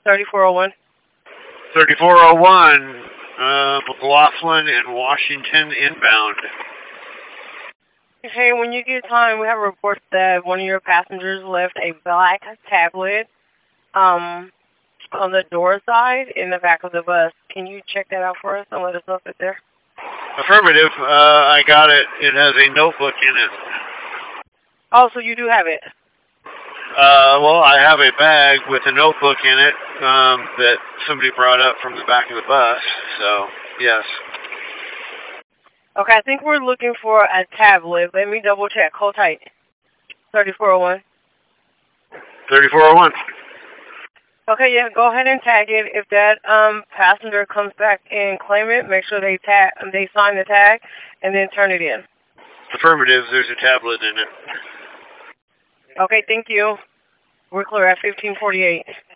3401. 3401, McLaughlin and Washington inbound. Hey, when you get time, we have a report that one of your passengers left a black tablet on the door side in the back of the bus. Can you check that out for us and let us know if it's there? Affirmative. I got it. It has a notebook in it. Oh, so you do have it? Well, I have a bag with a notebook in it that somebody brought up from the back of the bus. So, yes. Okay, I think we're looking for a tablet. Let me double check. Hold tight. 3401. 3401. Okay, yeah, go ahead and tag it. If that passenger comes back and claim it, make sure they sign the tag and then turn it in. Affirmative. There's a tablet in it. Okay, thank you. We're clear at 1548.